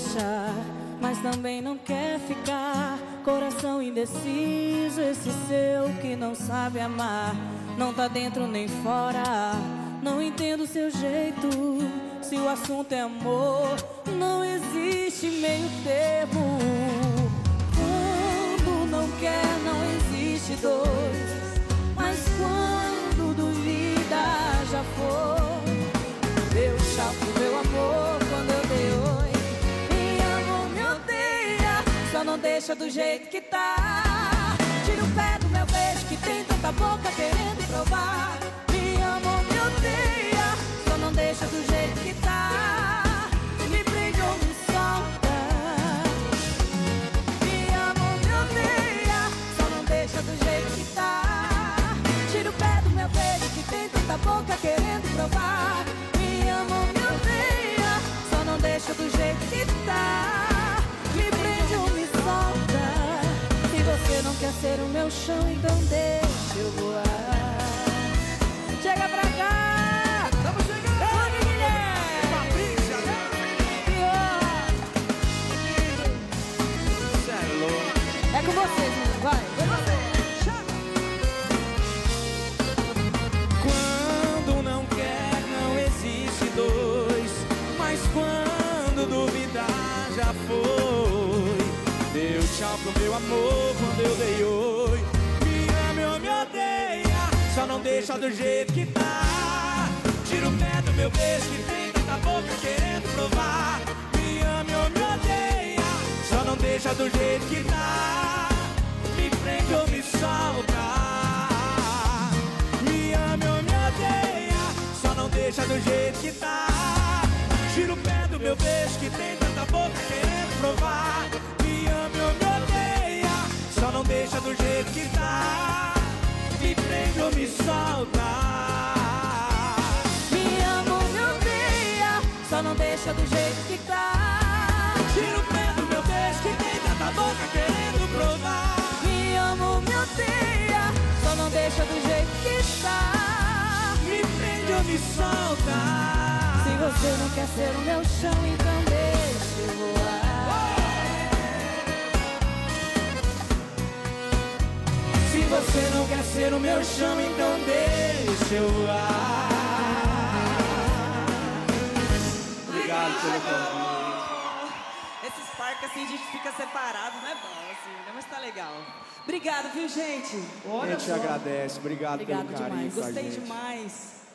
deixar, mas também não quer ficar. Coração indeciso, esse seu que não sabe amar. Não tá dentro nem fora, não entendo o seu jeito. Se o assunto é amor, não existe meio termo. Quando não quer, não existe dois. Mas quando duvida, já foi. Deu tchau pro meu amor quando eu dei oi. Me ama ou me odeia, só não deixa do jeito que tá. Tira o pé do meu beijo que tem tanta boca querendo provar. Me ama ou me odeia, só não deixa do jeito que tá. Me prende ou me solta. Me ama ou me odeia, só não deixa do jeito que tá. Tira o pé do meu beijo que tem tanta boca querendo provar. Me ama ou me odeia, só não deixa do jeito que tá. Me prende ou me solta. Se você não quer ser o meu chão, então deixa eu voar. Chega pra cá! Estamos chegando! Ô, Guilherme! Fabrícia! Cê é louco! É com vocês, menino, vai! Quando não quer, não existe dois. Mas quando duvidar, já foi. Deu tchau pro meu amor quando eu dei oi. Me ama ou me odeia, só não deixa do jeito que tá. Tira o pé do meu beijo que tem tanta boca querendo provar. Me ama ou me odeia, só não deixa do jeito que tá. Me prende ou me solta. Me ama ou me odeia, só não deixa do jeito que tá. Tira o pé do meu beijo que tem tanta boca querendo provar. Me ama ou me odeia, só não deixa do jeito que tá. Me prende ou me solta. Me ama ou me odeia, só não deixa do jeito que tá. Tira o pé do meu beijo que tem tanta boca querendo provar. Me ama ou me odeia, só não deixa do jeito que tá. Me prende ou me solta. Se você não quer ser o meu chão, então deixa eu voar. Se você não quer ser o meu chão, então deixa eu voar. Obrigado pelo convite. Esses parques assim a gente fica separado, não é bom assim, né? Mas tá legal. Obrigado, viu, gente? A gente agradece, obrigado Obrigado pelo carinho demais. com a Gostei gente. demais.